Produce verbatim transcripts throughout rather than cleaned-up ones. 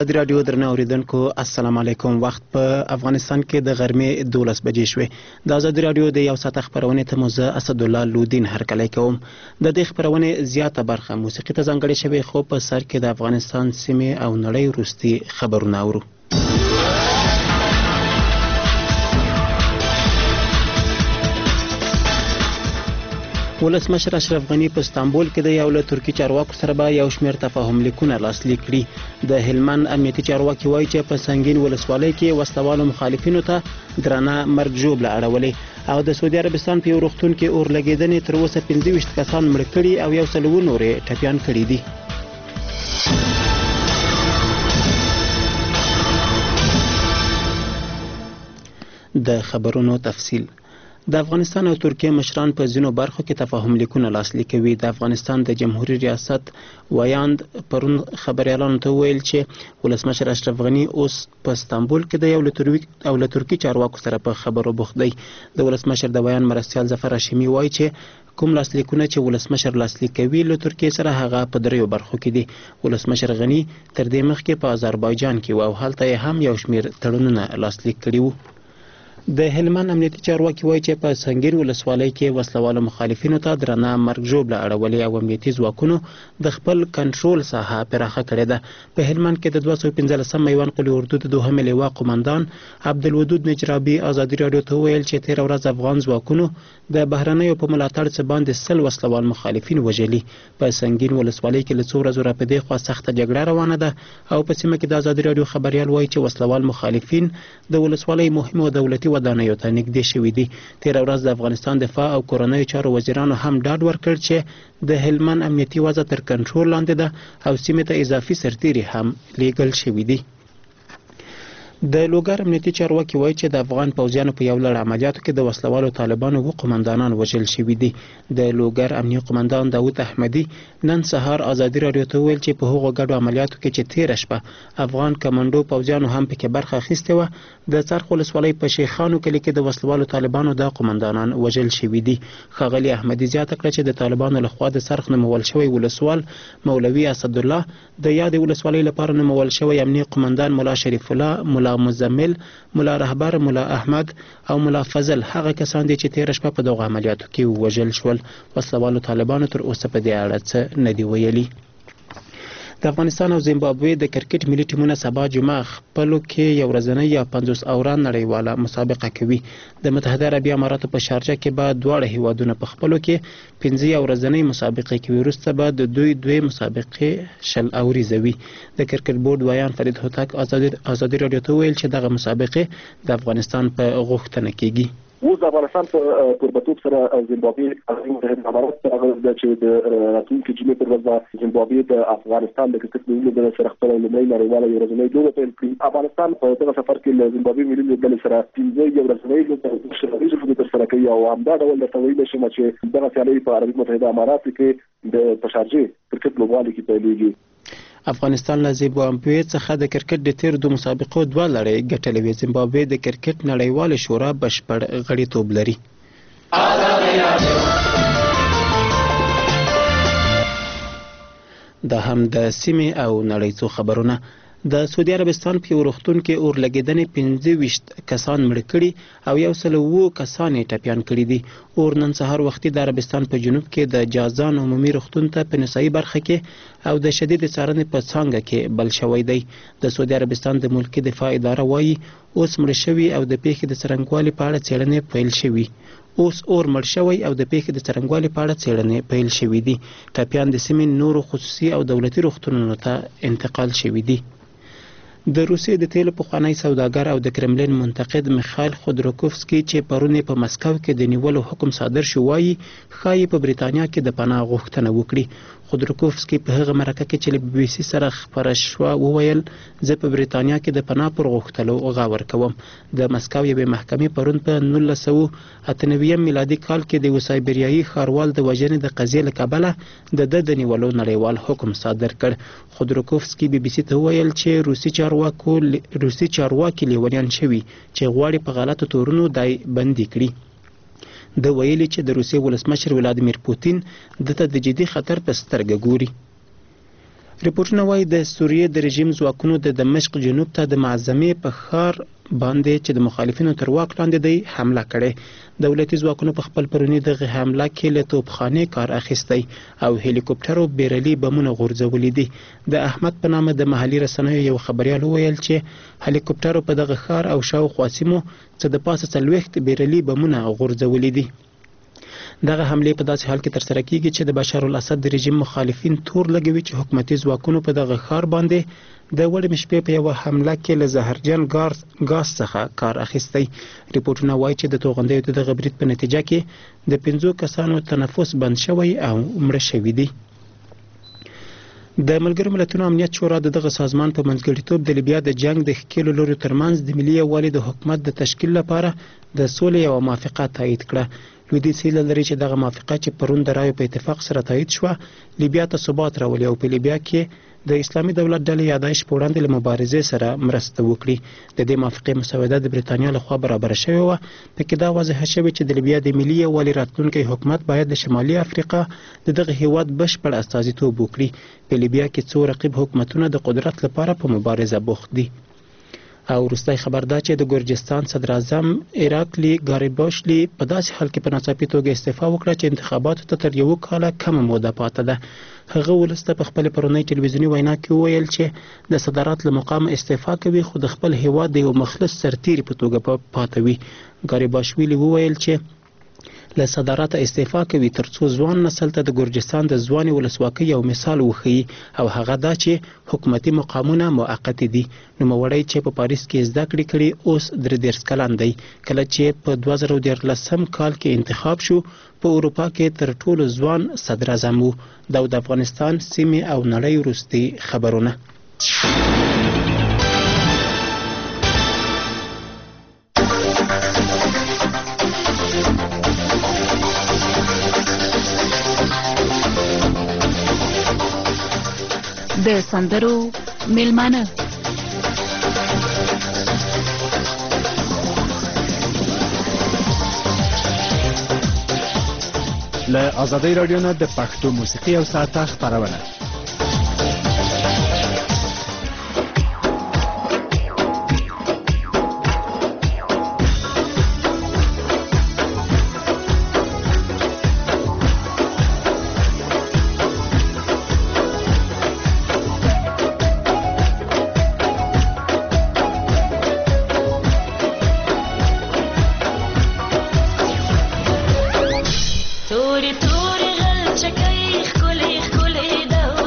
د رادیو درنه اوریدونکو السلام علیکم. وخت په افغانستان کې د غرمې دولس بجې شوې. د ازادي رادیو د یو ساعت خبرونه ته مزه اسد الله لودین هرکلی کوم. د دې خبرونه زیاته برخه موسیقي ته ځانګړې شوې، خو په سر کې د افغانستان سیمې او نړۍ وروستي خبرونه اورو. ولسمشر اشرف غنی په استانبول کې د یو له ترکی چارواکو سره به یو شمېر تفاهم لیکونه لاسلیک کړي. د هلمند امنیتي چارواکي وایي چې په سنگین ولسوالۍ کې وسلوالو مخالفینو ته درانه مرګ ژوبله اړولې او د سعودي عربستان په یو روغتون کې اور لګېدنې تر اوسه پنځه ویشت کسان مړه کړي او یو سل اووه نور یې ټپیان کړي دي. د خبرونو تفصیل. د افغانستان او ترکیه مشران په ځینو برخو کې تفاهم لیکونه لاسلیک کوي. د افغانستان د جمهوریت ریاست ویاند پرون خبريالانو ته ویل چې ولسمشر اشرف غنی اوس په استانبول کې د یو له ترکی او له ترکی چارواکو سره په خبرو بوخت دی. د ولسمشر د بیان مرستیال ظفر هاشمي وایي چې کوم لاسلیکونه چې ولسمشر لاسلیک کوي له ترکیه سره هغه په دریو برخو کې دي. ولسمشر غنی تر دې مخکې په آذربایجان کې و او هلته یې هم یو شمېر تړونونه لاسلیک کړي وو. د هلمند امنیتي چارواکي وایي چې په سنگین ولسوالۍ کې وسلوالو مخالفینو ته درانه مرګ ژوبله اړولې او امنیتي ځواکونو د خپل کنټرول ساحه پراخه کړې ده. په هلمند کې د دوه سوه پنځلسم میوان قلي اردو د دوهمې لواء قماندان عبدالودود نجرابي ازادي راډیو ته وویل چې تېره ورځ افغان ځواکونو د بهرنیو په ملاتړ څه باندې سل وسلوال مخالفین وژلي. په سنگین ولسوالۍ کې له څو ورځو راپدې خوا سخته جګړه روانه ده او په سیمه کې د ازادي راډیو خبریال وایي چې وسلوال مخالفین د ولسوالۍ مهمو دولتي ودانیو ته نږدې شوي دي. تېره ورځ د افغانستان دفاع او کورنیو چارو وزیرانو هم ډاډ ورکړ چې د هلمند امنیتي وضع تر کنټرول لاندې ده او سیمې ته اضافي سرتیري هم لیږل شوي دي. د لوګر امنیتي چارواکي وایي چې د افغان پوځیانو په یو لړ عملیاتو کې د وسلوالو طالبانو اووه قمندانان وژل شوي دي. د لوګر امنیه قمندان داود احمدي نن سهار ازادي راډیو ته ویل چې په هغو ګډو عملیاتو کې چې تېره شپه افغان کمانډو پوځیانو هم پکې برخه اخیستې وه، د څرخ ولسوالۍ په شیخانو کلي کې د وسلوالو طالبانو دا قمندانان وژل شوي دي. ښاغلي احمدي زیاته کړه چې د طالبانو لخوا د څرخ نومول شوی ولسوال مولوي اسدالله، د یادې ولسوالۍ لپاره نومول شوی امنیه قمندان ملا شریف الله، ملا مزمل، ملا رهبر، ملا احمد او ملا فضل هغه کسان دي چې تېره شپه په دغو عملیاتو کې وژل شول. وسلوالو طالبانو تر اوسه په دې اړه څه نه دي ویلي. د افغانستان او زیمبابوې د کرکټ ملي ټیمونه سبا جمعه خپلو کې یو ورځنۍ یا پنځوس اوران نړیواله مسابقه کوي. د متحده عربي اماراتو په شارجه کې به دواړه هیوادونه په خپلو کې پنځه یا ورځنۍ مسابقې کوي. وروسته به د دوی دوی مسابقې شل اوریزه وي. د کرکټ بورډ ویان فرید هوتک ازادي راډیو ته ویل چې دغه مسابقې د افغانستان په غوښتنه کېږي. اوس د افغانستان په کوربتوب سره زیمبابوې متحده امارات هغه ده چې د راتلونکي جمعې پر ورځ زیمبابوې د افغانستان د کرکټ ملي لوبډلې سره خپله لومړۍ نړیواله یو ورځنۍ لوبه پیل کړي. افغانستان په دغه سفر کې له زیمبابوې ملي لوبډلې سره پنځه یو ورځنۍ لوبه شل اوریزه ترسره کوي او همدا ډول درته ویلی شم چې دغه سیالۍ په عربي متحده اماراتو کې د په شارجې کرکټ لوبغالي کې پیلېږي. افغانستان له زیمبابوې څخه د کرکټ د تېرو دوه مسابقو دوه لړۍ ګټلې وې. زیمبابوې د کرکټ نړیوالې شورا بشپړ غړیتوب لري. دا هم د سیمې او نړۍ څو خبرونه. د سعودي عربستان په یو روغتون کې اور لګېدنې پنځه ویشت کسان مړه کړي او یو سل اووه کسان یې ټپیان کړي دي. اور نن سهار وختي د عربستان په جنوب کې د جازان عمومي روغتون ته په نسایي برخه کې او د شدید څارنې په څانګه کې بل شوی دی. د سعودي عربستان د ملکي دفاع اداره وایي اوس مړه شوي او د پیښې د څرنګوالي په اړه څېړنې پیل شوي. اوس اور مړ شوی او د پیښې د څرنګوالي په اړه څېړنې پیل شوي دي. ټپیان د سیمې نورو خصوصي او دولتي روغتونونو ته انتقال شوي دي. د روسیې د تیلو پخوانی سوداګر او د کرملین منتقد میخایل خودروکوفسکي چې پرون په مسکو کې د نیولو حکم صادر شو وایي ښایي په بریتانیا کې د پناه غوښتنه وکړي. خودروکوفسکي په هغه مرکه کې چې له بي بي سي سره خپره شوه وویل زه په بریتانیا کې د پناه پر غوښتلو غور کوم. د مسکو یوې محکمې پرون په نولس سوه اته نوي میلادي کال کې د یو سایبریایي ښاروال د وژنې د قضیې له کبله د ده د نیولو نړیوال حکم صادر کړ. خودروکوفسکي بي بي سي ته وویل چې روسي چارواکو روسي چارواکي لیونیان شوي چې غواړي په غلطو تورونو دای بندي کړي. د ویلي چې د روسیې ولسمشر ولادیمیر پوتین دته د جدي خطر په سترګه ګوري. ریپورټونه وایي د سوریې د رژیم ځواکونو د دمشق جنوب ته د معظمې په ښار باندې چې د مخالفینو تر واک لاندې دی حمله کړې. دولتي ځواکونو په خپل پرونی دغه حمله کې له توپخانې کار اخیستی او هلیکوپټرو بیرلي بمونه غورځولي دي. د احمد په نامه د محلي رسنیو یو خبریال وویل چې هلیکوپټرو په دغه ښار او شاوخوا سیمو څه د پاسه څلوېښت بیرلي بمونه غورځولي دي. دغه حملې په داسې حال کې ترسره کیږي چې د بشار الاسد د رژیم مخالفین تور لګوي چې حکومتي ځواکونو په دغه ښار باندې د وړې شپې په یوه حمله کې له زهرجن ګاز څخه کار اخیستی. ریپورټونه وایي چې د توغندیو د دغه برید په نتیجه کې د پنځو کسانو تنفس بند شوی او مړه شوي دي. د ملګرو ملتونو امنیت شورا د دغه سازمان په منځګړیتوب د لیبیا د جنگ د ښکېلو لورو ترمنځ د ملي یووالي د حکومت د تشکیل لپاره د سولې یوه موافقه تایید کړه. لویدیځ هیله لري چې دغه موافقه چې پرون د رایو په اتفاق سره تایید شوه لیبیا ته ثبات راولي او په لیبیا کې د اسلامي دولت ډلې یادایش په وړاندې له مبارزې سره مرسته وکړي. د دې موافقې مسوده د برېټانیا لخوا برابره شوې وه. پکې دا واضحه شوې چې د لیبیا د ملي یووالي راتلونکی حکومت باید د شمالي افریقا د دغه هیواد بشپړ استازیتوب وکړي. په لیبیا کې څو رقیب حکومتونه د قدرت لپاره په مبارزه بوخت دي. او وروستی خبر دا چې د ګرجستان صدر اعظم ایراکلی ګاریباشلی په داسې حال کې په ناڅاپي توګه استعفا وکړه چې انتخاباتو ته تر یوه کاله کمه موده پاته ده. هغه ولس ته په خپلې پرونۍ ټلویزیوني وینا کې وویل چې د صدارت له مقامه استعفا کوي خو د خپل هیواد د یو مخلص سرتیري په توګه پاته وي. ګاریباشویلی وویل چې له صدارت استعفا کوي ترڅو ځوان نسل ته د ګرجستان د ځوانې ولسواکۍ یو مثال وښیي او هغه دا چې حکومتي مقامونه موقتي دي. نوموړی چې په پاریس کې زده کړې کړي اوس درې دېرش کلن دی. کله چې په دوه زره دیارلسم کال کې انتخاب شو په اروپا کې تر ټولو ځوان صدر اعظم و. دا د افغانستان سیمې او نړۍ وروستي خبرونه. د سندرو میلمانه له ازادۍ راډیو نه د پښتو موسیقي او ساعته خپرونه. توري توري غل شكاي خكولي خكولي دو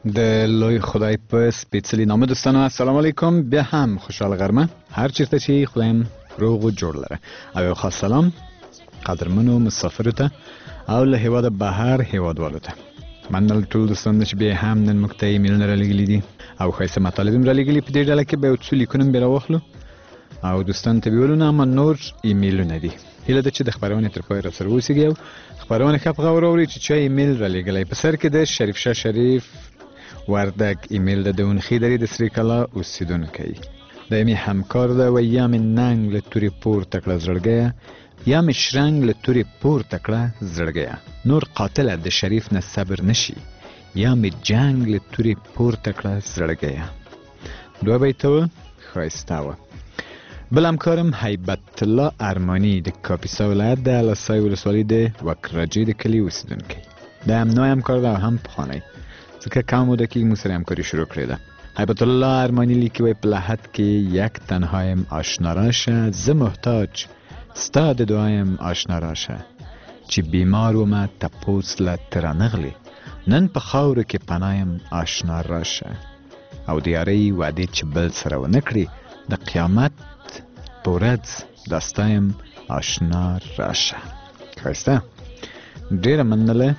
د لوی خدای په سپېڅلي نامه دوستانو السلام علیکم. بیا هم خوشحال غرمه هر چیرته چې خدایم روغ و جوړ لره. او یو خاص سلام قدرمنو مسافرو ته او له هیواده بهر هیوادوالو ته. مننه ټول دوستانو چې بیا هم نن موږ ته ایمیلونه رالیږلي دي او ښایسته مطالب هم رالیږلي. په دې ډله کې به یو څو لیکونه بیا راواخلو او دوستانو ته ویلو نه، اما نور ایمیلونه دي. هیله ده چې د خپرونې تر پای راسره واوسیږئ او خپرونه ښه په غور واورئ چې چا ایمیل رالیږلی. په سر کې د شریف شاه شریف وردگ ایمیل ده. د اونخی دری د سری کلا اوسیدونکی د یمی همکار ده و یا می ننگ لطوری پور تکړه زړګیا یا می شرنگ لطوری پور تکړه زړګیا. نور قاتل د شریف نه صبر نشي یا می جنگ لطوری پور تکړه زړګیا. دوه بیتو خایسته و. بل همکارم حیبت الله ارمانی د کاپیسا ولایت د الاسای ولسوالی د وکرجی د کلی اوسیدونکی. د هم نوی همکار ده هم پخوانی ځکه کم بوده که موږ سره همکاری شروع کړې ده. حیبت الله ارمانی لیکي وی په لحد کې یک تنهایم آشنا راشه، زه محتاج ستا د دعایم آشنا راشه، چې بیمار ومه تپوس له ترانغلی نن په خاورو کې پنایم آشنا راشه، او د یارۍ وعدې چې بل سره ونه کړي د قیامت په ورځ داستایم آشنا راشه. ښایسته ډېره مننه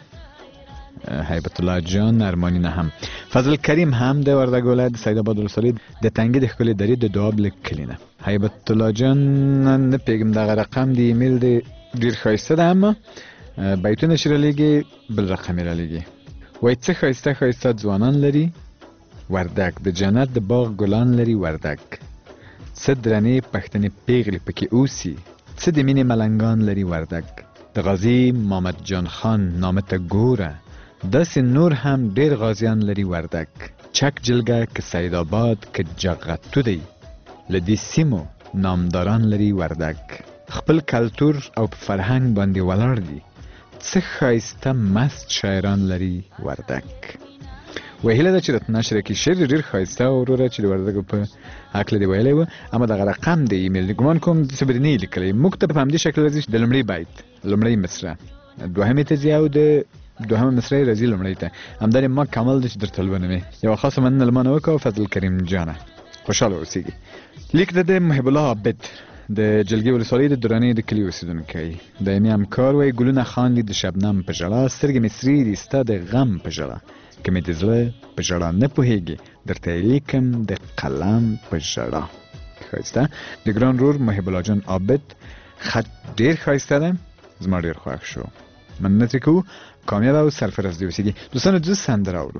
حیبت الله جان ارمانی نه. هم فضل کریم هم د وردګ ولایت د سید آباد ولسوالۍ د تنګي د ښکلې درې د دواب له کلي نه. حیبت الله جان نه پوهېږم دغه رقم د ایمیل دی ډېر ښایسته ده، اما بیتونه چې رالیږي بل رقم یې رالیږي. وایي څه ښایسته ښایسته ځوانان لري وردګ، د جنت د باغ ګلان لري وردګ، څه درنې پښتنې پیغلې پکې اوسي، څه د مینې ملنګان لري وردګ. د غازي محمد جان خان نامه ته ګوره، داسې نور هم ډېر غازیان لري وردګ. چک جلګه که سید آباد که جغتو دی، له دې سیمو نامداران لري وردګ. خپل کلتور او په فرهنګ باندې ولاړ دي، څه ښایسته مست شاعران لري وردګ. وایي هیله ده چې راته نشره کړي. شعر ډېر ښایسته و وروره چې د وردګو په هکله دې ویلی و، اما دغه رقم د ایمیل ګمان کوم داسې به دې نه یې لیکلی. موږ ته په همدې شکل راځي چې د لومړي بیت لومړۍ مصره دوهمې ته ځي او د دوهمه مصره یې راځي لومړۍ ته. همدا یې ما کمال ده چې درته لولم. یوه خاصه مننه له ما نه وکړه فضل کریم جانه. خوشحاله اوسېږي. لیک د د محب الله عابد د جلګې ولسوالۍ د درانۍ د کلي اوسېدونکی. د یمې همکار وایي ګلونه خاندي د شبنم په ژړا، سترګې مې سرې دي ستا د غم په ژړا، که مې د زړه په ژړا نه پوهېږي درته یې لیکم د قلم په ژړا. ښایسته د ګران رور محب الله جان عابد خط ډېر ښایسته ده، زما ډېر خوښ شو. مننه ترې کوو. کامیاب او سرفراز دې اوسېږي. دوستانو زه سندره اورو.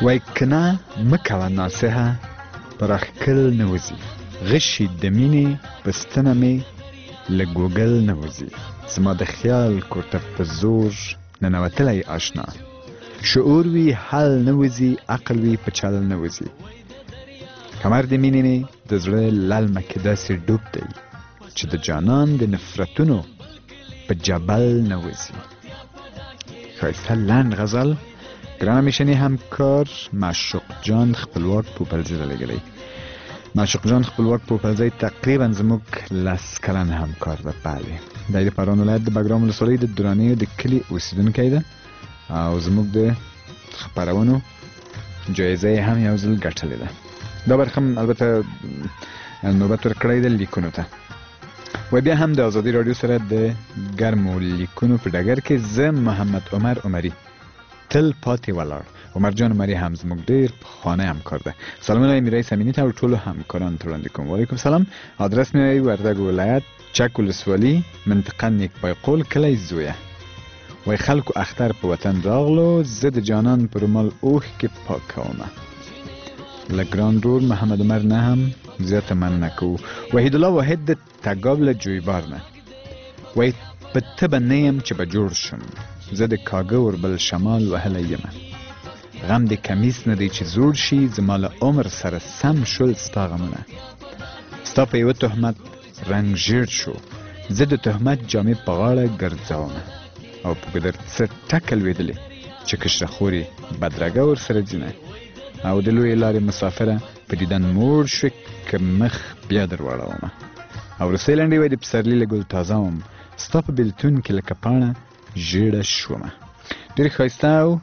وای کنه مکوه ناسه پراخ کل نوزی غشی دمینی بستنه می لگوگل نوزی زما د خیال کورته په زور ننوتلی آشنا شعور وی حل نوزی عقل وی په چل نوزی کمر د مینې می د زړه للمه کې داسې ډوب دی چې د جانان د نفرتونو په جبل نوزی ښایسته لنډ غزل ګرانه میشنی همکار معشوق جان خپلواک پوپلزی را لګلی. معشوق جان خپلواک پوپلزی تقریبا زموږ لس کلن همکار ده. بله دی د پران ولایت د بګرام ولسوالۍ د درانیو د کلي اوسیدونکی ده او زموږ د خپرونو جایزه هم یو ځل ګټلې ده. دا برخه البته نوبت ورکړی ده لیکونو ته. و بیا هم د آزادي رادیو سره د ګرمو لیکونو په ډګر کې زه محمد عمر عمري تل پاتې ولاړ. عمر جان عمري هم زموږ ډېر پخوانی همکار ده. سلامونه میرایس امینی ته او ټولو همکارانو ته وړاندې کوم. وعلیکم سلام. آدرس مې وردګ ولایت چک ولسوالي منطقه نیک پایقول کلی زویه. وای خلکو اختر په وطن راغلو زه د جانان پر مال اوښکې پاک کومه. له ګران رور محمد عمر نه هم زیاته مننه کوو. وحید الله واحد د تګاب له جویبار نه وای په تبه نه یم چې به جوړ شم زه د کاږه وربل شمال وهلی یمه. غم د کمیس نه دی چې زوړ شي زما له عمر سره سم شول ستا غمونه. ستا په یوه تهمت رنګ ژیړ شو زه د تهمت جامې په غاړه ګرځومه او په ګودر څه ټکه لوېدلې چې کشره خورې بدرګه ورسره ځینه او د لویې لارې مسافره په دیدن موړ شوې که مخ بیا در واړومه. او روسۍ لنډۍ وایي د پسرلي له ګل تازه وم ستا په بېلتون کې لکه پاڼه ژیړه شومه. ډېرې ښایسته او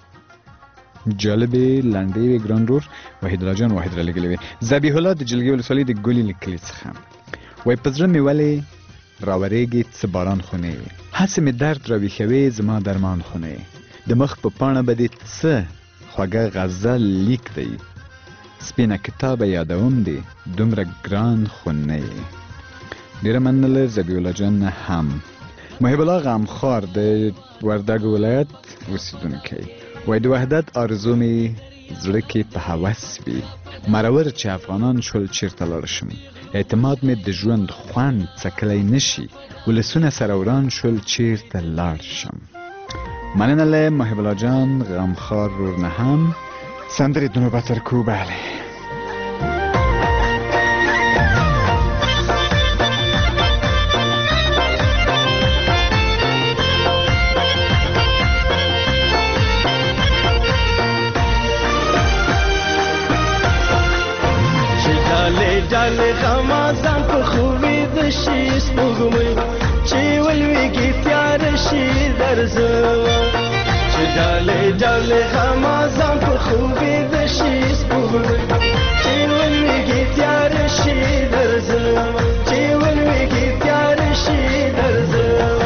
جالبې لنډۍ وې ګران رور وحید الله جان واحد را لېږلې وې. ذبیح الله د جلګې ولسوالۍ د ګلي له کلي څخه وایي په زړه مې ولې راورېږي څه باران خو نه وي هسې مې درد راویښوې زما درمان خو نه یې د مخ په پاڼه به دې څه خوږه غزل لیک دی سپینه کتابه یادوم دی دومره ګران خو نه یې. ډېره مننه ذبیح الله جان نه هم. محب الله غمخوار د وردګ ولایت اوسیدونکی وایي د وحدت آرزو مې زړه کې په هوس وي مرور چې افغانان شول چیرته لاړ شم اعتماد مې د ژوند خوند څکلی نشي ولسونه سره وران شول چیرته لاړ شم. مننه له محب الله جان غمخوار رور نه هم سندرې د نوبت ورکو. بله ډالې غمازان په خوبې د شي سپوږمۍ چې ولویږي تیاره شي درځمه چې ډالې ډالې غمازان په خوبې د شي سپوږمۍ چې ولویږي تیاره شي درځمه چې ولویږي تیاره شي درځمه.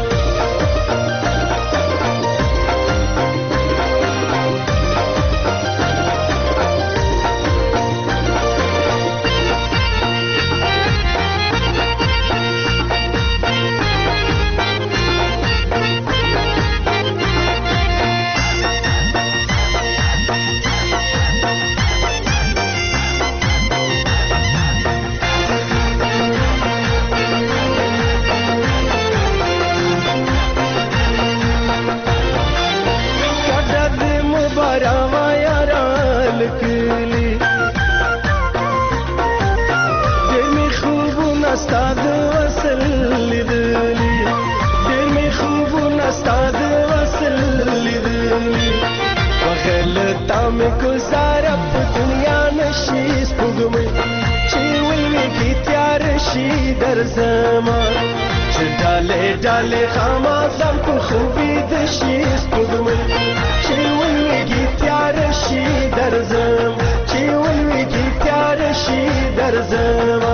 درځمه چې ډالې ډالې غمازان په خوبې د شي سپوږمۍ چې ولویږي تیاره شي درځم چې ولویږي تیاره شي درځمه.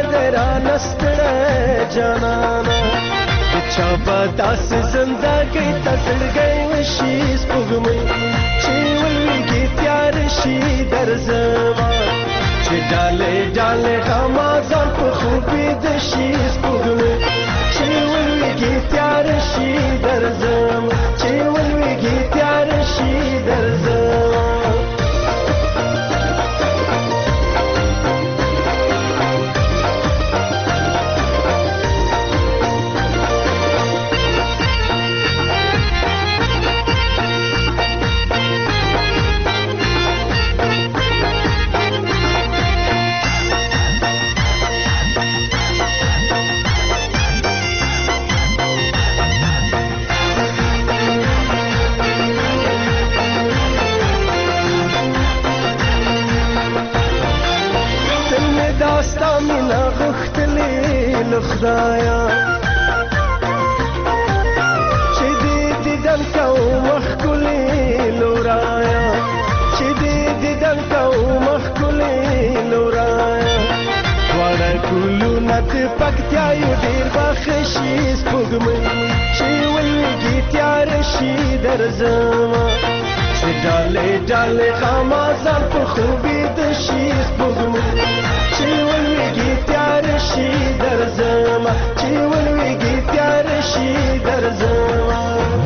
درا نستړه جانانا چا په داسې زندګۍ ته زړګی وشي سپوږمۍ چې ولویږي تیار شي درځما چې ډالې ډالې غمازان په خوبې د شي سپوږمۍ چې ولویږي تیار شي درځما چې ولویږي تیار شي درځما خدایا چې دې دیدن کوم مخکلې لورایا چې دې دیدن کوم مخکلې لورایا وړه ګلونه د پکتیا یو ډېر بخښي سپوږمۍ چې ولویږي تیار شي درځما چې ډالې ډالې غمازان په خوبې د شي سپوږمۍ چې ولویږي تیار شي درځما چې ولویږي تیار شي درځما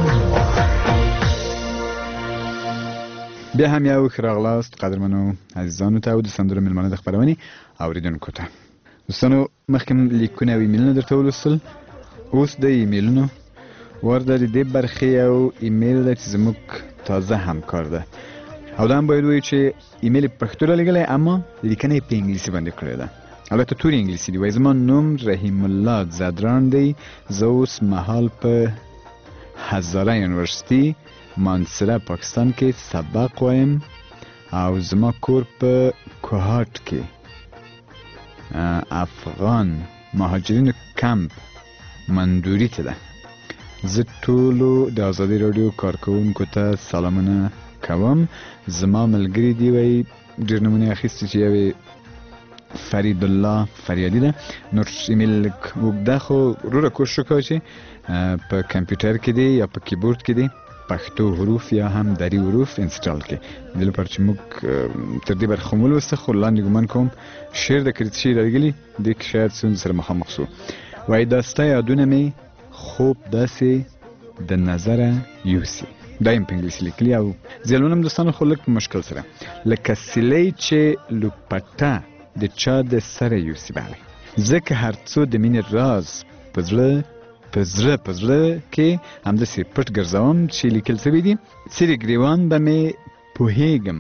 بیا هم یو ښه راغلاست قدرمنو عزیزانو ته او د سندرو میلمانه د خپرونې اوریدونکو ته. دوستانو مخکې لیکونه او ایمیلونه درته ولوستل، اوس د ایمیلونو وار د دې برخې یو ایمیل دی چې زموږ تازه همکار ده او دا هم باید وایو چې ایمیل په پښتو رالیږلی اما لیکنه یې په انګلیسي باندې کړې ده. البته تورې انګلیسي دي. وایي زما نوم رحیم الله زدران دی، زه اوس مهال په هزاره یونیورسټي مانسره پاکستان کې سبق وایم او زما کور په کوهاټ کې افغان مهاجرینو کمپ مندوري ته ده. زه ټولو د آزادي راډیو کارکوونکو ته سلامونه کوم. زما ملګری دی وایي ډېر نمونې اخیستې چې یوې فرید الله فریادي ده. نور ایمیل اوږده خو وروره کوشش وکړه چې په کمپیوټر کې دی یا په کیبورډ کې دی پښتو حروف یا هم دری حروف انسټال کړي. د لپاره چې موږ تر دې برخه مو ولوسته خو لاندې ګمان کوم شعر د کریت شي راغلی دی کې شاید څون سره مخامخ شو. وایي دا ستا یادونه مې خوب داسې د نظره یوسي. دا یې په انګلیسي لیکلي او زیلونه هم دوستانو خو لږ په مشکل سره لکه سیلۍ چې لوپټه د چا د سره یوسي. بله ځکه هر څو د مینې راز په زړه په زړه په زړه کې همداسې پټ ګرځوم چې لیکل شوي دي. څیرې ګریوان به مې پوهېږم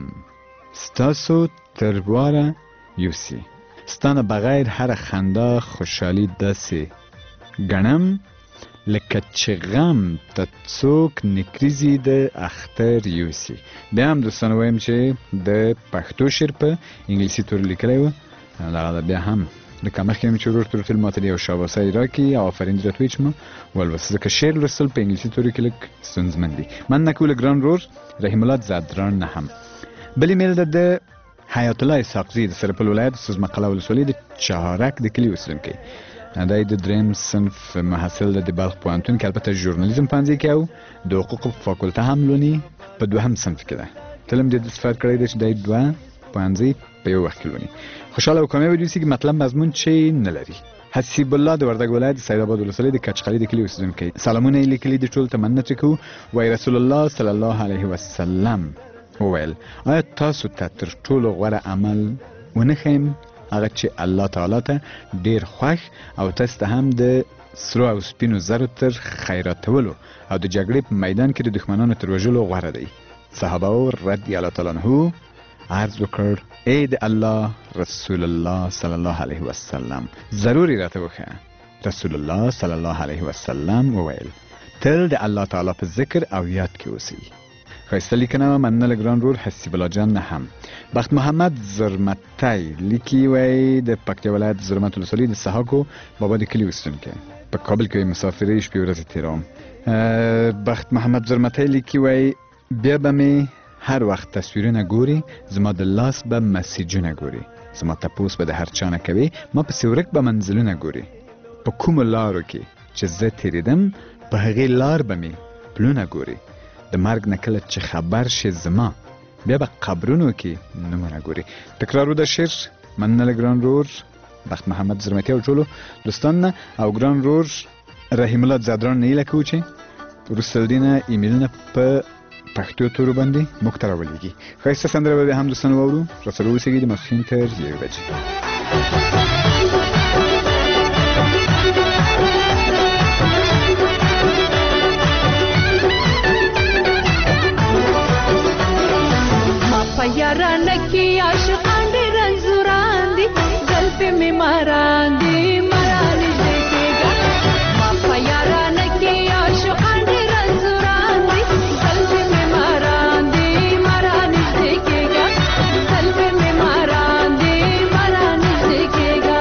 ستاسو تر واره یوسي. ستا نه بغیر هره خندا خوشحالي داسې ګڼم لکه چې غم ته څوک نکریزي د اختر یوسي. بیا هم دوستانو وایم چې د پښتو شعر په انګلیسي تور لیکلی و. دغه بیا هم لکه مخکې مې چې ورور تورتل ماته د یو شاباسۍ راکړي او آفرین دې راته وایي چې ما ولوست ځکه شعر لوستل په انګلیسي توري کې لږ ستونزمن دي. مننه کوو له ګران ورور رحیم الله زدران نه هم. بل ایمیل ده د حیات الله اسحاقزي د سرپل ولایت سوزمقله ولسوالۍ د چهارک د کلي اوسېدونکی. دا د دریم صنف محصل د بلخ پوهنتون کې البته ژورنالیزم پوهنځي کې او د حقوقو په فاکولته هم لولي په دوهم صنف کې ده. تل هم دې صفت کړی دی چې دی دوه پوهنځي په یو وخت کې لولي. خوشحاله او کامیاب دي چې مطلب مضمون چې نه لري. حسیب الله د وردګ ولایت د سید آباد ولسوالۍ د کچقلي د کلي اوسېدونکی. سلامونه یې لیکلي دي ټولو ته مننه ترې کوو. وایي رسول الله صلی الله علیه وسلم وویل آیا تاسو ته تر ټولو غوره عمل ونه ښیم هغه چې الله تعالی ته ډېر خوښ او تاسو ته هم د سرو او سپینو زرو تر خیراتولو او د جګړې په میدان کې د دښمنانو تر وژلو غوره دی. صحابه رضی الله تعالی عنه عرض وکړ ای د الله رسول الله صلی الله علیه وسلم ضروري راته وښیه. رسول الله صلی الله علیه وسلم وویل تل د الله تعالی په ذکر او یاد کې اوسئ. ښایسته لیکنه مننه له ګران ورور حسیب الله جان نه هم. بخت محمد زرمتی لیکي وایي د پکتیا ولایت زرمت ولسوالۍ د سحاکو بابا د کلي اوسېدونکی. په کابل کې مسافرۍ شپې ورځې تېروم. بخت محمد زرمتی لیکي وایي بیا به مې هر وخت تصویرونه ګوري زما د لاس به مسیجونه ګوري. زما تپوس به د هر چا نه کوي ما پسې ورک به منزلونه ګوري په کومو لارو کې چې زه تېرېدم په هغې لار به مې پلونه ګوري د مرګ نه کله چې خبر شي زما بیا به قبرونو کې نومونه ګوري. تکرارو د شعر مننه له ګران رور بخت محمد زرمتي او ټولو دوستان نه او ګران رور رحیم الله زادران نه هیله کوو چې وروسته له دې نه ایمیلونه په پښتو تورو باندې موږ ته راولېږي. ښایسته سندره به بیا هم دوستان واورو. راسره اوسېږئ د ماسپښین تر یوې بجې. په یارانه کې عاشقان ډېر رنځوران دي زلفې مې ماران دي ماران نږدې کېږه ما په یارانه کې عاشقان ډېر رنځوران دي زلفې مې ماران دي ماران نږدې کېږه زلفې مې ماران دي ماران نږدې کېږه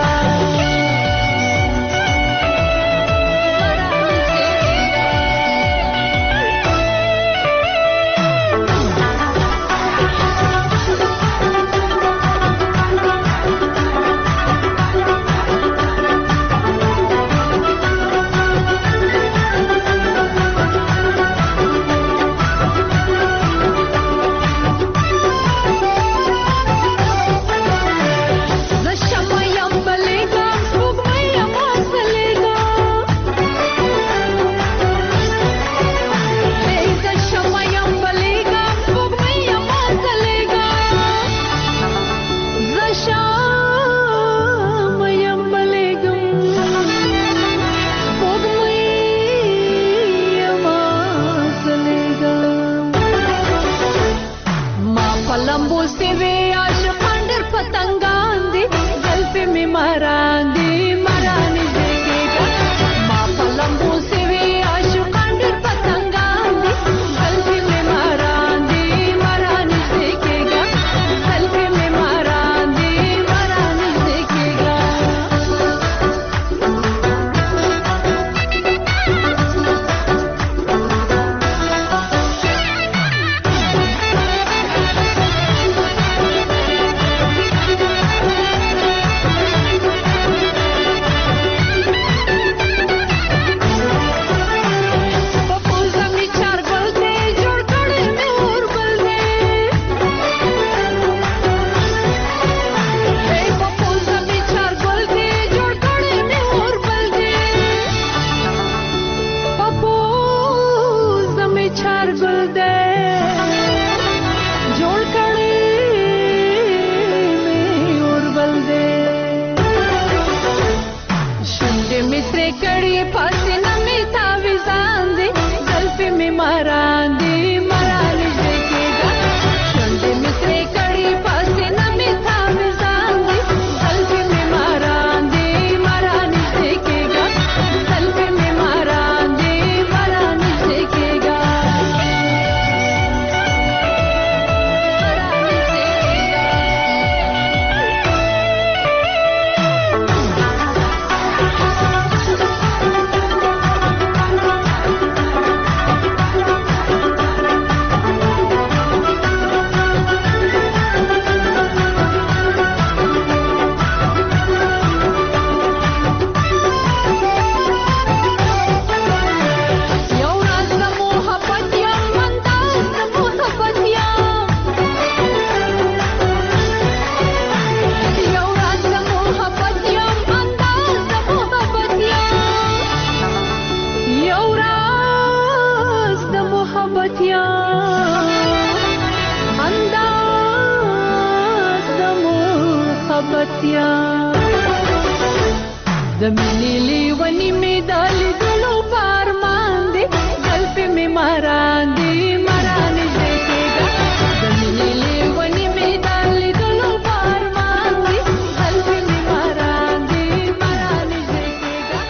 د مینې لیونی مې د لیدلو په ارمان دی زلفې مې ماران دي ماران نږدې کېږه د مینې لیونی مې د لیدلو په ارمان دی زلفې مې ماران دي ماران نږدې کېږه.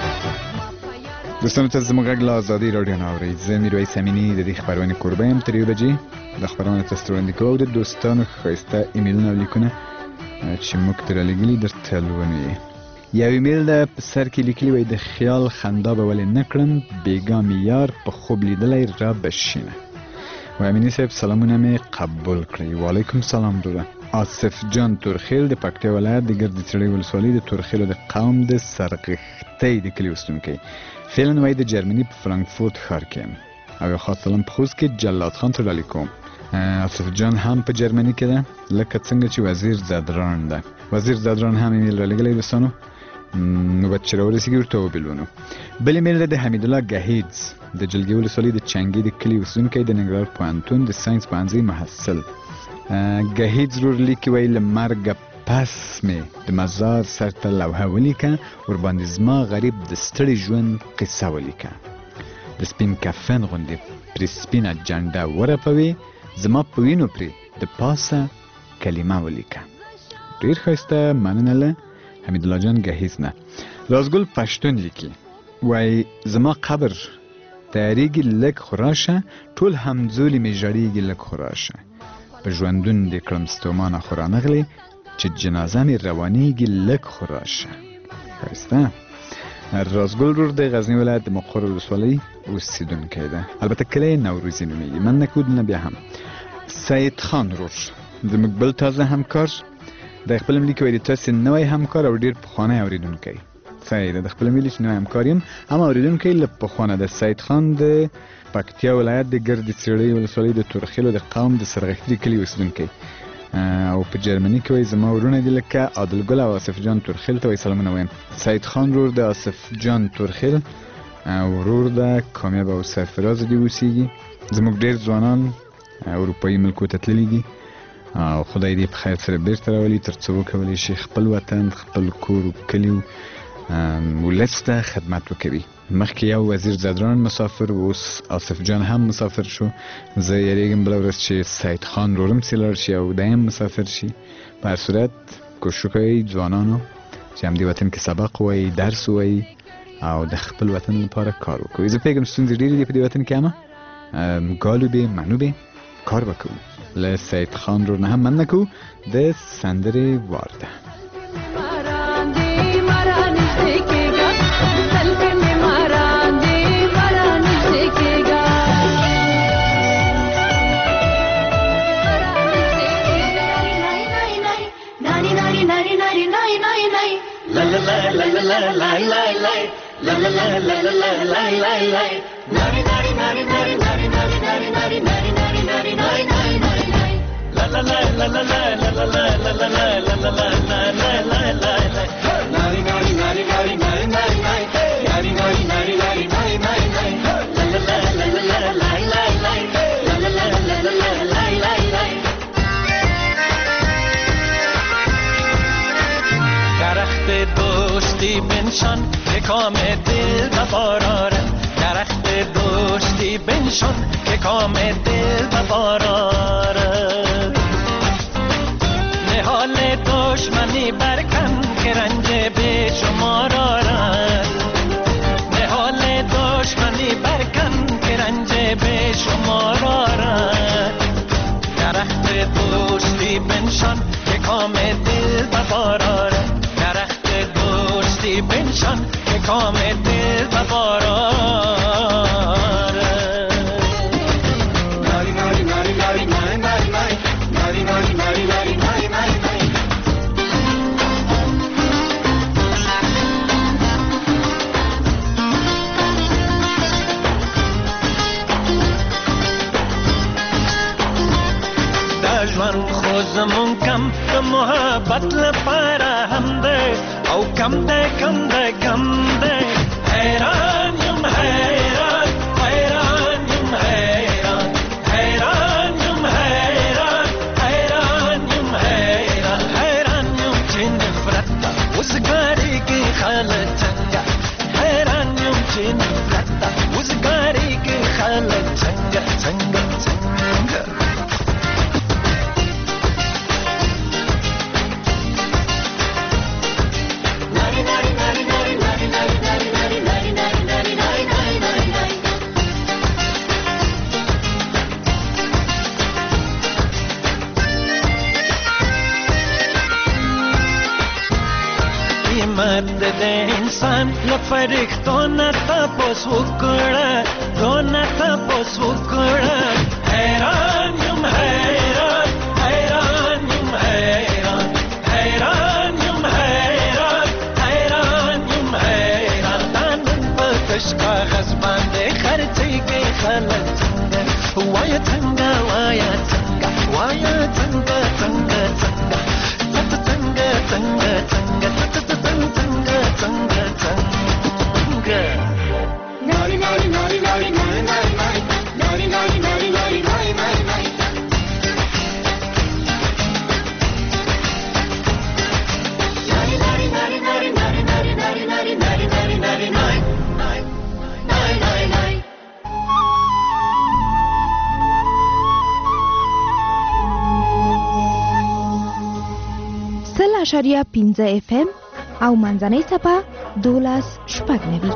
دوستانو ته زموږ غږ له ازادي راډیو نه اورئ. زه میرویس امیني د دې خپرونې کوربه یم. تر یوې بجې د خپرونې تاسو ته وړاندې کوو. د دوستانو ښایسته ایمیلونه او لیکونه چې موږ ته رالیږلي درته لولو. یو ایمیل ده په سر کې لیکلی وای د خیال خندا به ولې نه کړم بېګا مې یار په خوب لیدلی را بشینه. و امیني صاحب سلامونه مې قبول کړئ. وعلیکم سلام وروره. آصف جان تورخیل د پکتیا ولایت د ګردچړی ولسوالۍ د تورخیلو د قوم د سرغښتۍ د کلي اوسیدونکی. فعلا وایي د جرمني په فرانکفورت ښار کې یم او یو خاص سلام په خوست کې جلات خان ته ډالۍ کوم. آصف جان هم په جرمني کې ده لکه څنګه چې وزیر زادران ده. وزیر زادران هم ایمیل را لګلی دوستانو، نوبت چې راورسېږي ورته وبلونو. بل ایمیل ده د حمید الله ګهیځ د جلګې ولسوالۍ د چنګي د کلي اوسیدونکی د ننګرهار پوهنتون د ساینس پوهنځي محصل. ګهیځ ورور لیکي وایي له مرګه پس مې د مزار سر ته لوحه ولیکه، ورباندې زما غریب د ستړي ژوند قصه ولیکه. د سپین کفن غوندې پرې سپینه جنډه ورپوي، زما په وینو پرې د پاسه کلمه ولیکه. ډېر ښایسته، مننه له حمید الله جان ګهیځ نه. رازګل پښتون لیکي وایي زما قبر تیارېږي لږ خو راشه، ټول همزولي مې ژړېږي لږ خو راشه، په ژوندون دې کړم ستومانه خو رانغلې، چې جنازه مې روانېږي لږ خو راشه. ښایسته. رازګل رور د غزني ولایت د مقر ولسوالۍ اوسېدونکی ده، البته کلی نوروزي نومېږي. مننه کودونه بیا هم. سید خان رور زموږ بل تازه همکار د خپل ملي کې وایي تاسې نوی همکار او ډېر پخوانی اورېدونکی. صحیح ده، د خپل ملي چې نوی همکار یم هم اورېدونکی له پخوانه ده. سید خان د پکتیا ولایت د ګردچړی ولسوالۍ د تورخیلو د قوم د سرغښتې کلي اوسېدونکی او په جرمني کې وایي زما ورونه دي لکه عادلګل او آصف جان تورخیل ته وایي سلامونه وایم. سید خان رور د آصف جان تورخیل ورور ده، کامیاب او سرفرازه دي اوسېږي. زموږ ډېر ځوانان اروپایي ملکو ته تللي دي او خدای دې په خیر سره بیرته راولي تر څو وکولی شي خپل وطن، خپل کور او کلي ولس ته خدمت وکوي. مخکې یو وزیر زادران مسافر و، اوس آصف جان هم مسافر شو. زه یریږم بله ورځ چې سید خان رورم سې لاړ شي او دی هم مسافر شي. په هر صورت کوشش وکوئ ځوانانو چې همدې وطن کې سبق ووایي، درس ووایي او د خپل وطن لپاره کار وکوئ. زه پوهېږم ستونزې ډېرې دي په دې وطن کې، اما ګالو به منو به کار وکوو. له سید خان رور نه هم مننه کوو. د سندرې وار ده. درخت دوستی بنشان که کام دل ببارارم، درخت دوستی بنشان که کام دل ببارارم. نهال دشمنی برکن که رنج به شمار آرد، نهال دشمنی برکن که رنج به شمار آرد. درخت دوستی بنشان که کام دل ببارارم، درخت دوستی بنشان که کام دل ببارارم. ناری ناری ناری ناری ناری ناری ناری ناری ناری ناری ناری ناری ناری دشمن خوزمون کم د محبت لپاره هم ده او کم ده کم ده کم ده. حیران یم حیران حیران یم حیران حیران یم حیران حیران یم حیران حیران یم چې نفرت ده وزګاری کې خلک څنګه، حیران یم چې نفرت ده وزګاری کې خلک څنګه څنګه څنګه. قیمت د انسان لفرښتونه تپوس وکړه، دونه تپوس وکړه. حیران یم حیران حیران یم حیران تيجي خلك تنجا ويا تنجا ويا تنجا ويا تنجا تنجا تنجا تنجا تنجا تنجا تنجا تنجا تنجا ناري ناري ناري ناري ناري ناري ناري ناري ناري ناري ناري ناري ناري سل اشاریه پینزه اف ام او منځنۍ څپه دولس شپږ نوي.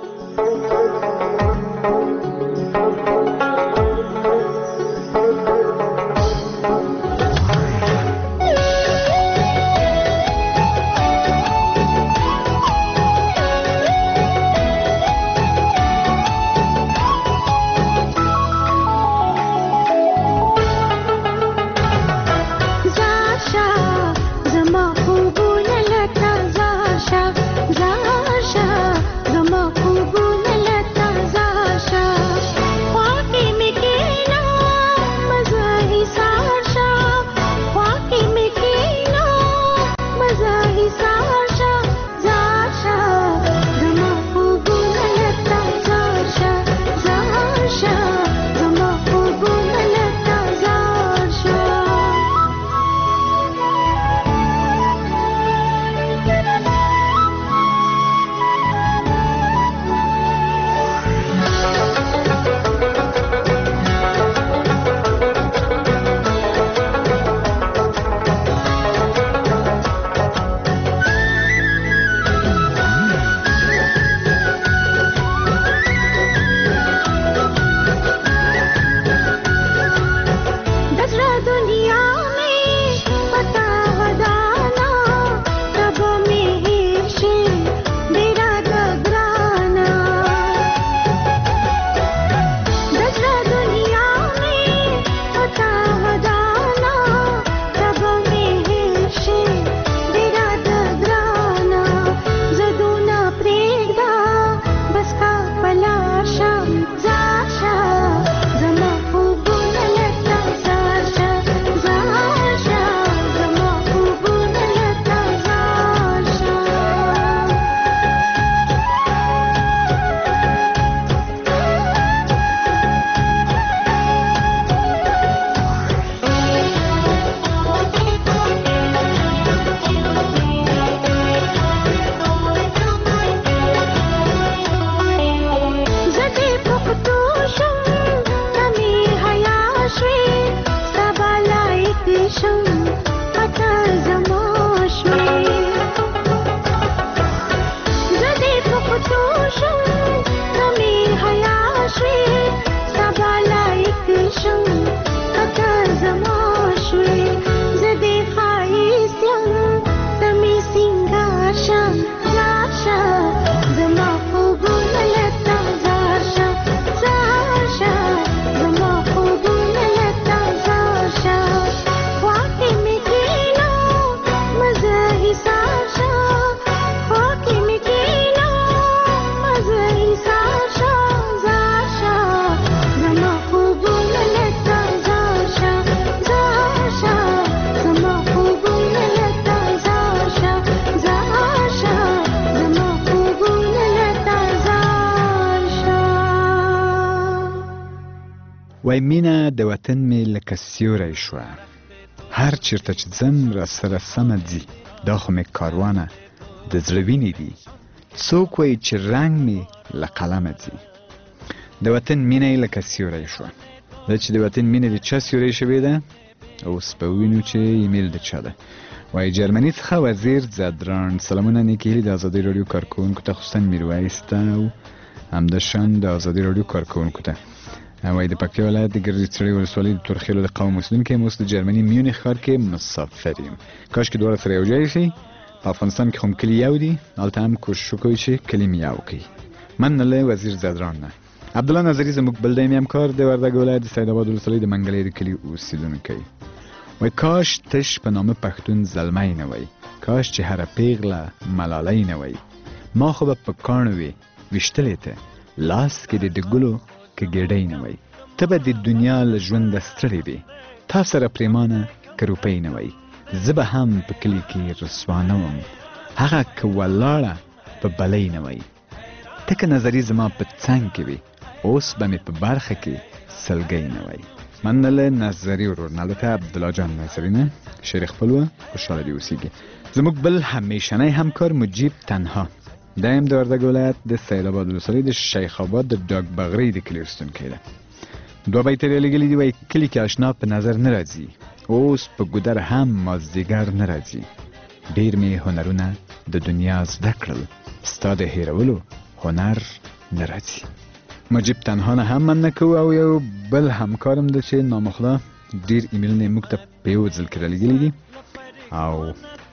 وای مینه د وطن می لکه سیوری شوه، هر چیرته چې ځم را سره سمه ځي، دا خو می کاروانه د زړه وینې دي، څوک وایي چې رنګ می له قلمه ځي. د وطن مینه لکه سیوری شوه. دا چې د وطن مینه د چا سیوری شوې ده، اوس به وینو چې ایمیل د چا ده. وای جرمني څخه وزیر زدران سلامونه نیکې هیلې د ازادۍ راډیو کارکوونکو ته، خصوصا میرویس ته او همداشان د ازادۍ راډیو کارکوونکو ته. وای د پکتیا ولایت د ګرځېڅړې ولسوالۍ د تورخیلو د قوم اوسېدونکی یم، اوس د جرمني میونخ ښار کې مسافر یم. کاشکې دواړه سره یو ځای شي. په افغانستان کې خو هم کلي یو دي، هلته هم کوشش وکړئ چې کلي مې یو کړي. مننه له وزیر زدران نه. عبدالله نظري زموږ بل دایمي همکار د وردګ ولایت د سیدآباد ولسوالۍ د منګلۍ د کلي اوسېدونکی. وای کاش تش په نامه پښتون زلمی نه وای، کاش چې هره پیغله ملالۍ نه وای، ما خو به په کاڼو وې ویشتلې ته، لاس کې دې د ګلو که ګېډۍ نه وای. ته به د دنیا له ژونده ستړی وې، تا سره پرېمانه که روپۍ نه وای. زه به هم په کلي کې رسوا نه وم، هغه که ولاړه په بلۍ نه وای. ته که نظري زما په څنګ کې وې، اوس به مې په برخه کې سلګۍ نه وای. منله نظري ورور البته عبدالله جان نظري نه، شعر خپل و، خوشحاله دې اوسېږي. زموږ بل همیشنی همکار مجیب تنها دایم د وردګ ولایت د سید آباد ولسوالۍ د شیخ آباد د ډاک بغرۍ د کلي اوسېدونکی ده. دوه بیتې یې لیکلي دي، وایي کلي کې اشنا په نظر نه راځي، اوس په ګودر هم مازدیګر نه راځي. ډېر مې هنرونه د دنیا زده کړل، ستا د هېرولو هنر نه راځي. مجیب تنها نه هم مننه کوو او یو بل همکارم ده چې نامخدا ډېر ایمیلونه یې موږ ته په یو ځل کې رالیږلي دي او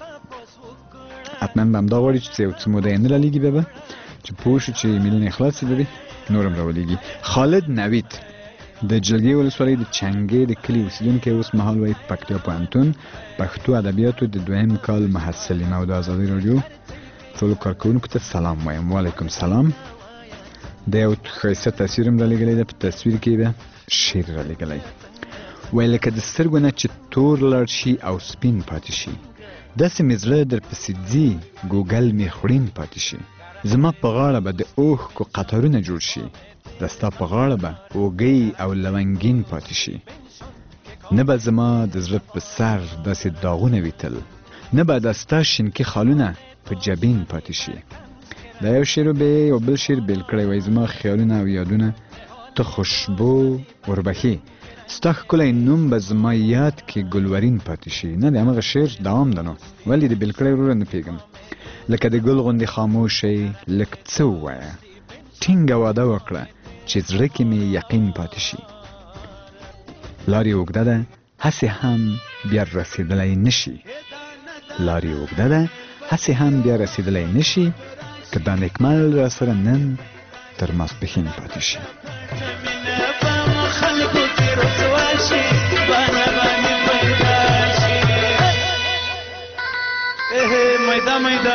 حتما به همدا غواړي چې یو څه موده یې نه رالیږي، بیا به چې پوه شو چې ایمیلونه یې خلاص دي نور هم راولیږي. خالد نوید د جلګې ولسوالۍ د چنګې د کلي اوسېدونکی، اوس مهال وایي پکتیا پوهنتون پښتو ادبیاتو د دویم کال محصل یم او د ازادۍ راډیو ټولو کارکوونکو ته سلام وایم. وعلیکم سلام. د یو ښایسته تصویر هم رالیږلی ده، په تصویر کې به شعر رالیږلی. وایي لکه د سترګو نه چې تور لاړ شي او سپین پاتې شي، داسې مې زړه درپسې ځي ګوګل مې خوړین پاتې شي. زما په غاړه به د اوښکو قطارونه جوړ شي، د ستا په غاړه به اوږۍ او لونګین پاتې شي. نه به زما د زړه په سر داسې داغونه وي تل، نه به د ستا شینکي خالونه په جبین پاتې شي. دا یو شعر به یو بل شعر بیل کړی، وایي زما خیالونه او یادونه ته خوشبو وربخي، ستا ښکلی نوم به زما یاد کې ګلورین پاتې شي. نه د همغه شعر دوام ده نو ولې دې بیل کړی وروره نه پوهېږم. لکه د ګل غوندې خاموشی لږ څه ووایه، ټینګه واده وکړه چې زړه کې مې یقین پاتې شي. لار یې اوږده ده هسې هم بیا رسېدلی نشي، لار یې اوږده ده هسې هم بیا رسېدلی نشي، که دا نیکمل را سره نن تر ماسپښین پاتې شي. میدا میدا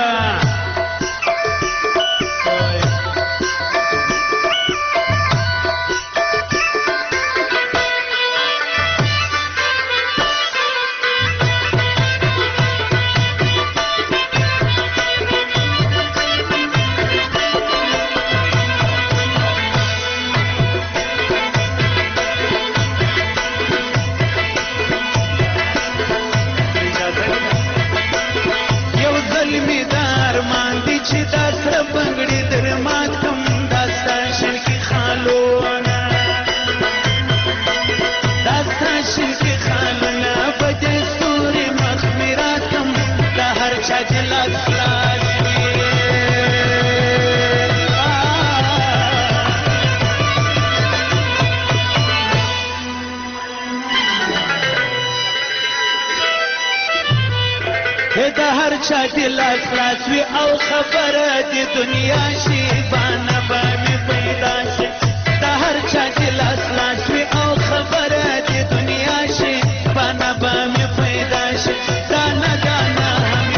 چا دی لاس لاس وی او خبره دی دنیا شي باندې به می پیدا شي. دا هر چا دی لاس لاس وی او خبره دی دنیا شي باندې به می پیدا شي. دانا دانا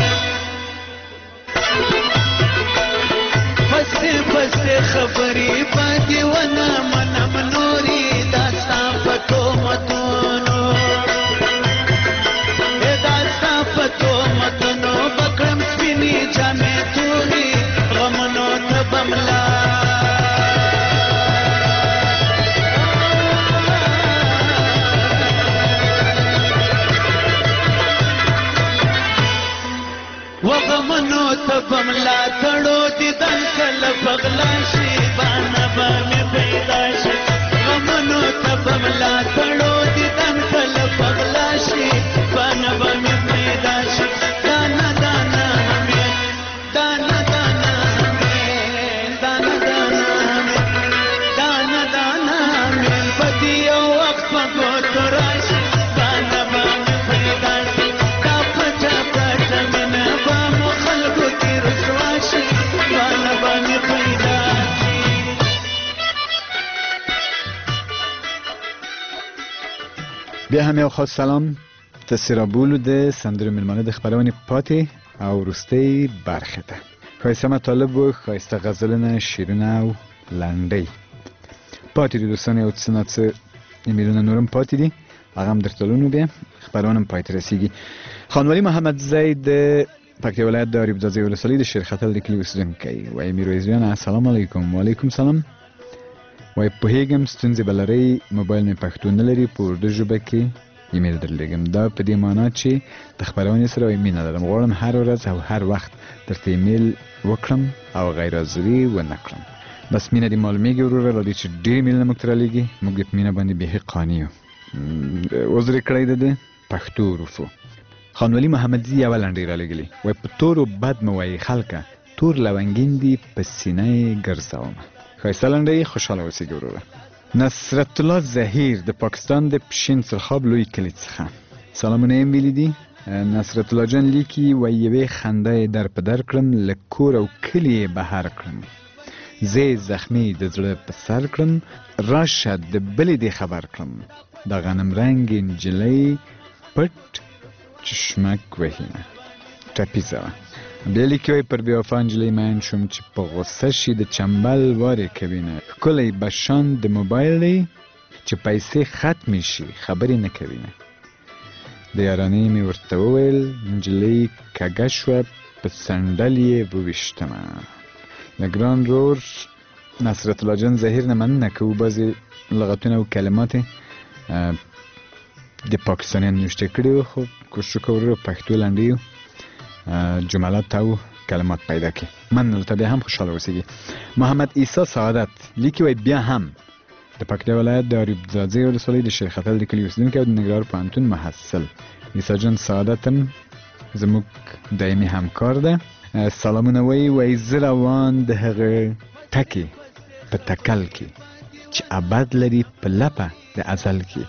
پسته پسته خبرې باندې ونه منم نوري داستا پتو متونو داستا پتو متونو بکرم سپینی جامې توري غمونو ته بملا وغمونو ته بملا تړو دي دن کله پغلا شي باندې به مې پیدا شي. غمونو ته بملا تړو دي دن کله پغلا شي باندې به مې پیدا شي. دانا دانا مې دانا دانا مې دانا دانا مې دانا دانا مې پدې یو وخت په ګوتو راشي باندې به مې پیدا شي. دا پټه پټه مینه به مو خلکو کې رسوا شي باندې به مې پیدا شي. بیا هم یو خاص سلام تسرابولو د سندرو میلمانه د خبرونې پاتې او وروستۍ برخې ته. ښایسته مطالب و، ښایسته غزلونه، شعرونه او لنډۍ. پاتې دي دوستان، یو څه نه څه ایمیلونه نورم پاتې دي، هغه هم درته لولو. بیا خبرونه هم پای ته رسېږي. خانولي محمد زید د پکتیا ولایت د اریب ځاځي ولسوالۍ د شیرخطل د کلي اوسېدونکی وایي میرویس جان السلام علیکم. وعلیکم سلام. وایي پوهېږم ستونزې به لرئ، موبایل مې پښتو نه لري، په اردو ژبه کې ایمیل درلېږم. دا په دې معنا چې د خپرونې سره وایي مینه لرم، غواړم هر ورځ او هر وخت درته ایمیل وکړم او غیر حاضري ونه کړم. بس مینه دې معلومیږي وروره، له دې چې ډېر ایمیلونه موږ ته رالېږي، موږ دې په مینه باندې بیخي قانع یو. عذر یې کړی دی د پښتو حروفو. خانولي محمدزي یوه لنډۍ رالېږلې، وایي په تورو بد مه وایي خلکه، تور لونګین دي په سینه یې ګرځومه. ښایسته لنډۍ، خوشحاله اوسېږي وروره. نصرت الله زهیر د پاکستان د پشین سرخاب لوی کلي څخه سلامونه یې ویلي دي. نصرت الله جان لیکي وایي یوې خنده یې در په در کړم، له کور او کلي یې بهر کړم، زه زخمي د زړه په سر کړم، راشه د بلې دې خبر کړم، د غنم رنګ نجلۍ پټ چشمک وهینه ټپیزه وه. بیا لیکي وایي پر بېوفا نجلۍ مین شوم چې په غصه شي د چمبل وارې کوینه، ښکلی بشان د موبایل دی چې پیسې ختمې شي خبرې نه کوینه. د یارانې مې ورته وویل نجلۍ کږه شوه په سنډل یې وویشتمه. له ګران رور نصرت الله جان زهیر نه مننه کوو، بعضې لغتونه او کلمات د پاکستانیانو نوشته کړي وو، خو کوشش وکړه ورور پښتو لنډیو جملات او کلمات پیدا کړي. مننه ته بیا هم خوشحاله اوسېږي. محمد عیسی سعادت لیکي وایي بیا هم د پکتیا ولایت د اریب ځاځي ولسوالۍ د شیرخطل د کلي اوسېدونکی او د ننګرهار پوهنتون محصل. عیسی جان سعادت هم زموږ دایمي همکار ده. سلامونه وایي وایي زه روان د هغه ټکې په تکل کې چې ابد لري په لپه د ازل کې،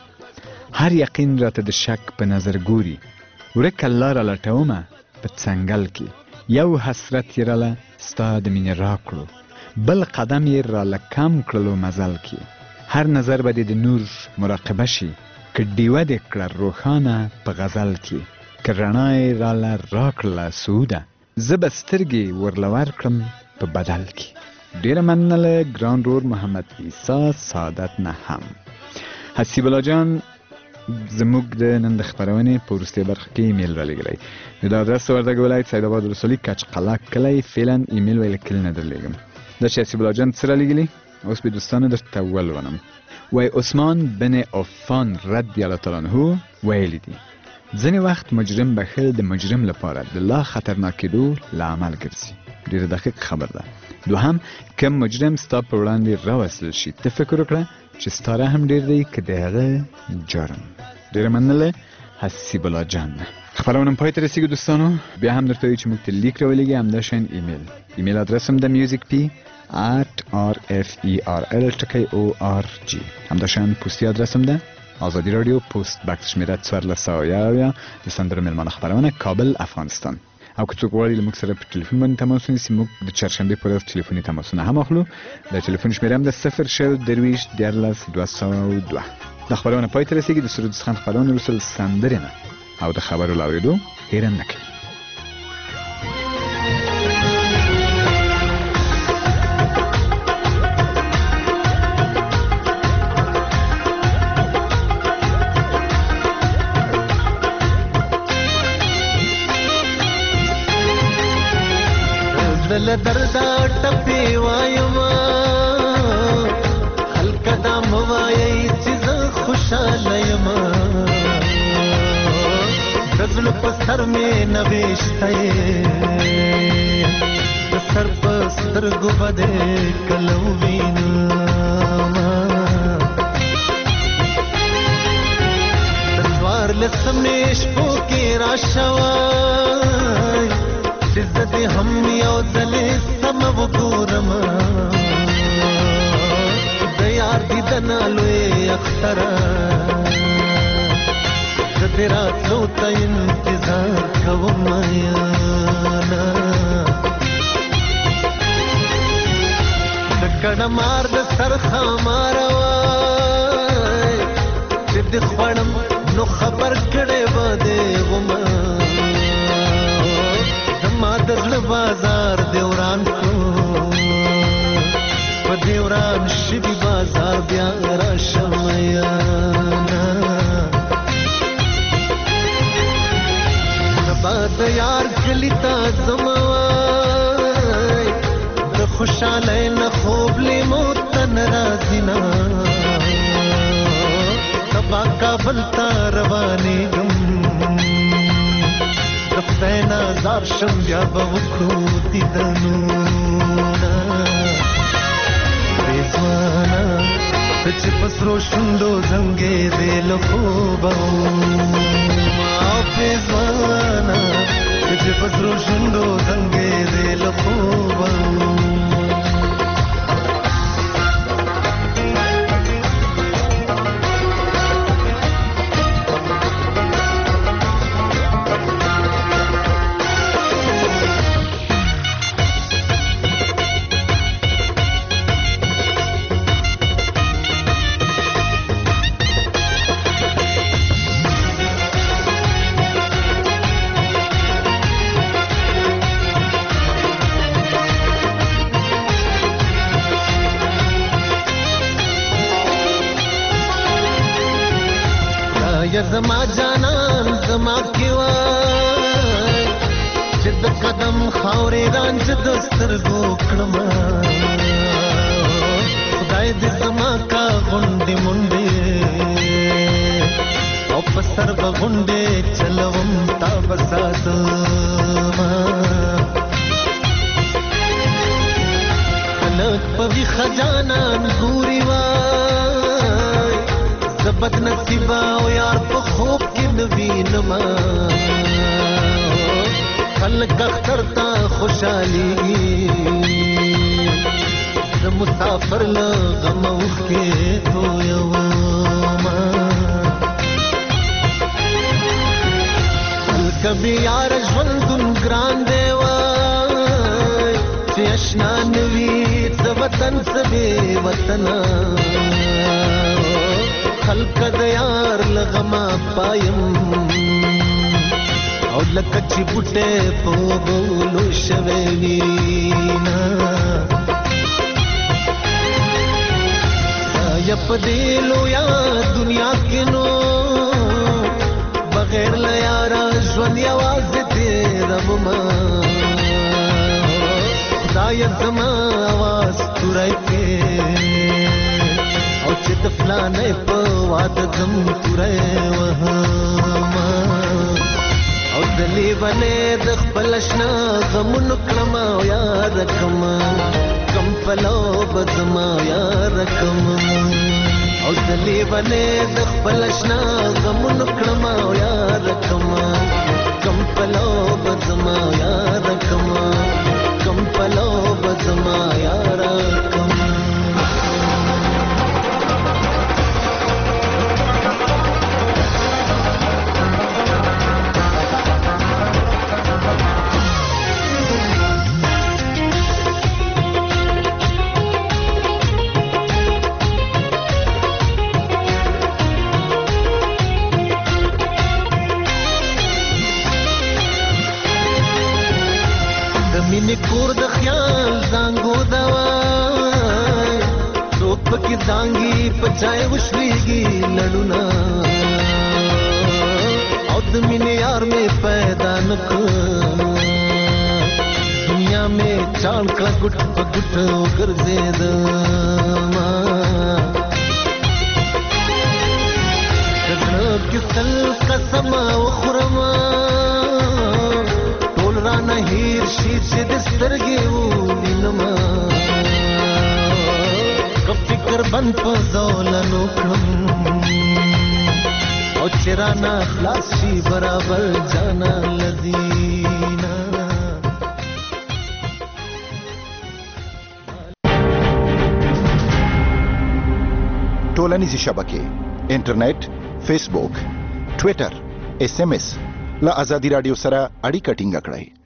هر یقین راته د شک په نظر ګوري، ورکه لاره لټومه په څنګل کې، یو حسرت یې راله ستا د مینې راکړو، بل قدم یې راله کم کړلو مزل کې، هر نظر به د نور مراقبه شي، که ډیوه دې کړه روښانه په غزل کې، که رڼا یې راله راکړله سوده، زه به سترګې ورله ورکړم په بدل کې. ډېره مننه له ګران رور محمد عیسی سعادت نه هم. حسیب الله جان زموږ د نن د خپرونې په وروستۍ برخه کې ایمیل رالېږلی. د ادرس د وردګ ولایت سیدآباد ولسوالۍ کچ قلعه کلی فعلا ایمیل ویل کلي نه درلېږم. دا چې حسیب الله جان څه رالېږلي اوس به دوستانو درته ولولم. وایي عثمان بن عفان رضی الله تعالی عنه ویلي دي ځینې وخت مجرم بخښل د مجرم لپاره د لا خطرناکېدو لامل ګرځي. ډېره دقیق خبر ده. دوهم کم مجرم ستا په وړاندې راوستل شي، ته فکر وکړه چې ستا رحم ډېر دی که د هغه جرم. ډېره مننه حسیب الله جان. خپرونه پای ته رسېږي دوستانو. بیا هم درته وایو چې موږ ته لیک راولېږي، همدا شان ایمیل. ایمیل ادرس هم د میوزیک پی at r f e r l ټکی o r g. همدا شان پوسټي ادرس هم ده آزادی رادیو پست بکس شمیره څوارلس سوه یو د سندرو میلمانه خپرونه کابل افغانستان. او که څوک غواړي له موږ سره په ټلیفون باندې تماس ونیسي، موږ د چهارشنبې په ورځ ټلیفوني تماسونه هم اخلو. د ټلیفون شمیره هم د صفر شل درویشت دیارلس دوه سوه دوه. د خپرونه پای ته رسېږي. د سرود څخه خپرونه وروسته له سندرې نه او د خبرو له اورېدو هېره نه کوي. دل دردا ټپي وایما خلک دا موایي چې زه خوشاله یم، د زړه په سر مې نوشته د سر په سترګو به دې کله ووینم، د څوارلسمې شپو کې راشوی چې زه دې هم یو ځلې سم وګورم، د یار دیدنه لوی اختره زه دې راتلو ته انتظار کوم یاره، د کڼه مار د سر خاماره وای چې دې خوړم نو خبر کړی به دې غومه، ما د زړه بازار دې وران کړو په دې وران شوي بازار بیا راشم میانا سبا د یار کلی تا زموای د خوشحالی نه خوب لیمو تن رازینا سبا کابل تا روانېږم د خدای نازار شم بیا به وکړو دیدنونه ځوانا ته چې په سرو شونډو زنګېدې له خوبه ما پې ځوانا ته چې په سرو شونډو زنګېدې له خوبه یا زما جانان زما کې وای چې د قدم خاورې رانج د سترګو کړم خدای دې زما کا غونډې منډې او په سر به غونډې چلوم تا به ساتما خلک په ویښه جانان ګوري وای زه بد نصیبه او یار په خوب کې نه وینما خلک اختر ته خوشحالېږي زه مسافر له غمه اوښکې تویومه هلکه بې یاره ژوندون ګران دی وای چې اشنا نه وي څه وطن څه بې وطنه خلق د یار لغما پایم او لکه چې بوټه په بولو شوی وینا یا په دې لویا دنیا کې نو بغیر له یاره ژوند یوازې تېرومه خدای زما اواز توری کې او چې د فلانې په واده ځم توری وهمه او د لیونې د خپل اشنا غمونو کړم او یاد کړم کم پلو به زما یاد کړم او د لیونې د خپل اشنا غمونو کړم او یاد کړم کم پلو به زما یاد کړم کم پلو به زما یاد کړم مینې کور د خیال زانګو دوای څوک پکې زانګي په چای وشويږي لړونه او د مینې یار مې پیدا نکړ دنیا مې چاڼ کړه ګټ په ګټ وګرځېدما زړه کې تل قسم وخورما رانه هیر شي چې د سترګې ووینما که فکر بند په زولنو کړم او چې رانه خلاص شي برابر جانا لدینا ټولنیزې شبکې انټرنیټ فیسبوک ټویټر اس ام اس له ازادي رادیو سره اړیکه ټینګه کړئ.